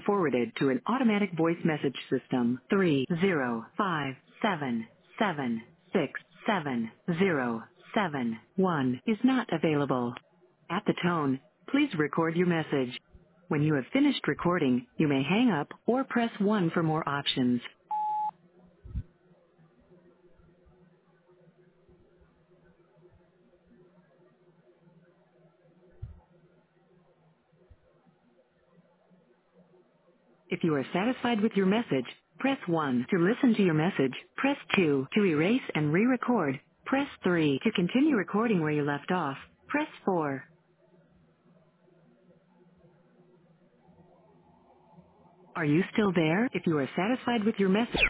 forwarded to an automatic voice message system. 30577677071 is not available. At the tone, please record your message. When you have finished recording, you may hang up or press 1 for more options. If you are satisfied with your message, press 1 to listen to your message. Press 2 to erase and re-record. Press 3 to continue recording where you left off. Press 4. Are you still there? If you are satisfied with your message,